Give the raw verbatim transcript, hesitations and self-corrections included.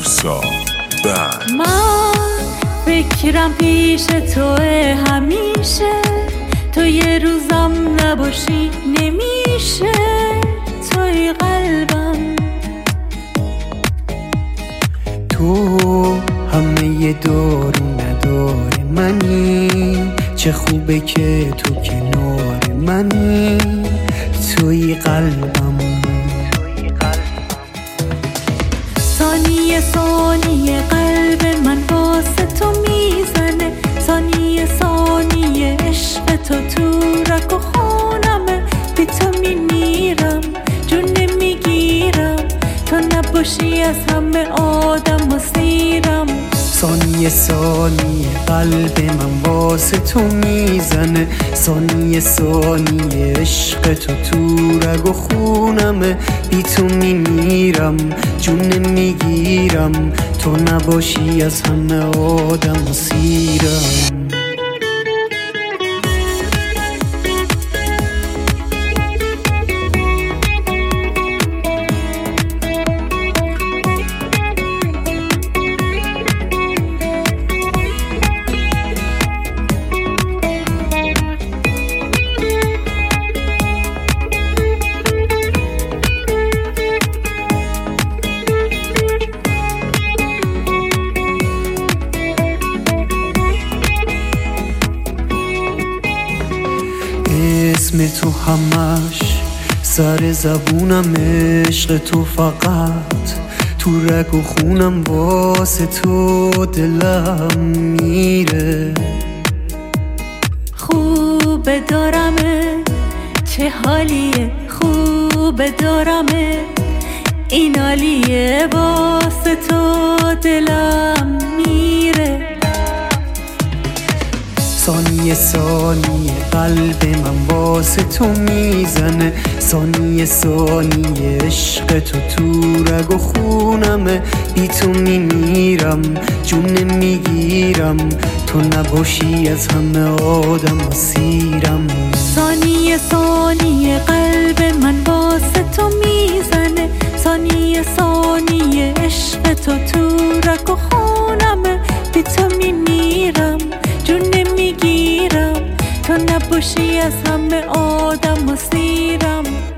پورسا بند. من فکرم پیش توه همیشه، تو یه روزم نباشی نمیشه. توی قلبم، تو همه دار و ندار منی، چه خوبه که تو کنار منی. توی قلبم، ثانیه ثانیه قلب من واسه تو میزنه. ثانیه ثانیه عشق تو تو رگ و خونمه. بی تو میمیرم، جون نمیگیرم، تو نباشی از همه آدم و سیرم. ثانیه ثانیه قلب من واسه تو میزنه. ثانیه ثانیه عشق تو تو رگ و خونمه. بی تو میمیرم، جون نمیگیرم، تو نباشی از همه آدم و سیرم. اسم تو همش سر زبونم، عشق تو فقط تو رگ و خونم. واسه تو دلم میره. خوبه دارمه، چه حالیه، خوبه دارمه، این حالیه. واسه تو دلم میره. ثانیه ثانیه قلب من واسه تو میزنه. ثانیه ثانیه عشق تو تو رگ و خونمه. بی تو میمیرم، جون نمیگیرم، تو نباشی از همه آدم و سیرم. ثانیه ثانیه قلب من واسه تو میزنه. ثانیه ثانیه عشق تو تو رگ و خونمه. بی تو میمیرم، جون نمیگیرم، تو نباشی از همه آدم و سیرم.